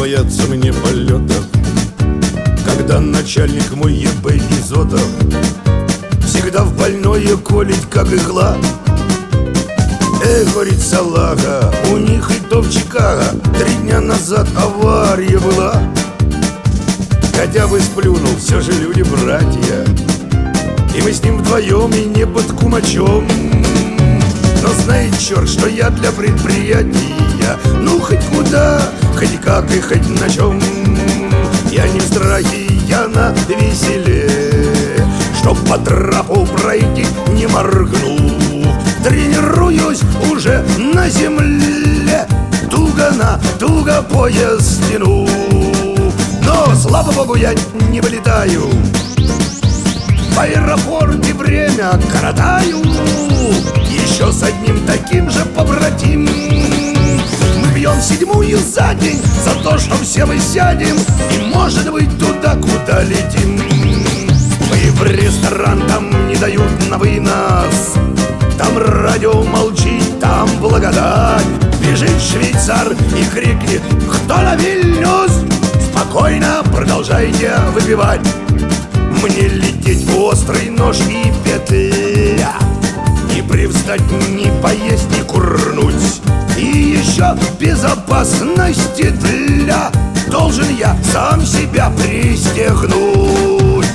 бояться мне полетов, когда начальник мой ЕБ Изотов всегда в больное колить, как игла. Говорит салага, у них и то в Чикаго 3 дня назад авария была. Хотя бы сплюнул, все же люди-братья, и мы с ним вдвоем и не под кумачом. Но знает черт, что я для предприятия, ну хоть куда, хоть как и хоть на чем. Я не в страхе, я на веселе, чтоб по трапу пройти не моргнув. Тренируюсь уже на земле, туго пояс тяну. Но, слава богу, я не вылетаю, в аэропорте время коротаю. Еще с одним таким же побратим мы бьем 7-ю за день за то, что все мы сядем и, может быть, туда, куда летим. Мы в ресторан, там не дают на вынос, там радио молчит, там благодать. Бежит швейцар и крикнет: кто на Вильнюс? Спокойно продолжайте выпивать. Мне лететь в острый нож и петля, не привстать, не поесть, не курнуть. И еще безопасности для должен я сам себя пристегнуть.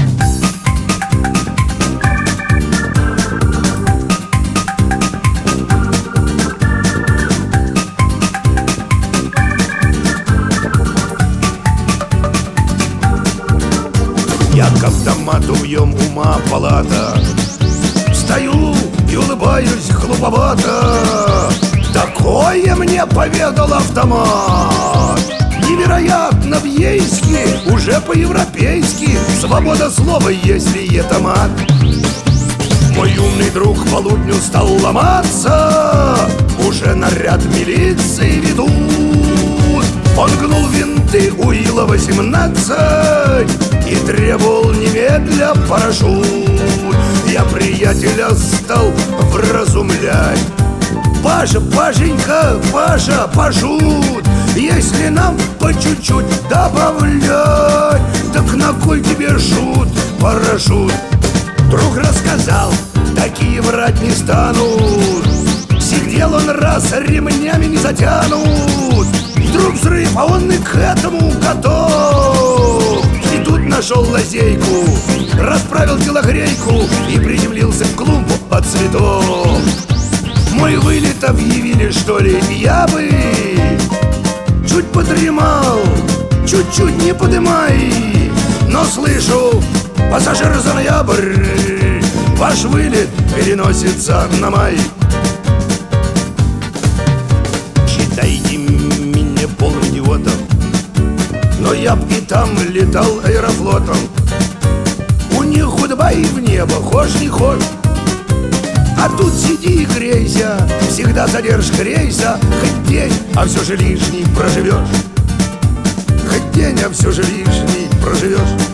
Я к автомату в ем ума палата, стою и улыбаюсь глуповато. Такое мне поведал автомат. Невероятно в Ейске, уже по-европейски свобода слова, если это мат. Мой умный друг к полудню стал ломаться, уже наряд милиции ведут. Он гнул винты у Ила-18 и требовал немедля парашют. Я приятеля стал вразумлять: Паша, Пашенька, Паша, пошут, если нам по чуть-чуть добавлять, так на кой тебе шут, парашют? Друг рассказал, такие врать не станут. Сидел он раз, ремнями не затянут. Вдруг взрыв, а он и к этому готов. И тут нашел лазейку, расправил телогрейку и приземлился в клумбу от цветов. Мой вылет объявили, что ли, я бы чуть подремал, чуть-чуть не подымай. Но слышу, пассажир за ноябрь, ваш вылет переносится на май. Считайте меня полным идиотом, но я б и там летал аэрофлотом. У них гудбай в небо, хошь не хошь, а тут сиди и грейся, всегда задержка рейса. Хоть день, а все же лишний проживешь, хоть день, а все же лишний проживешь.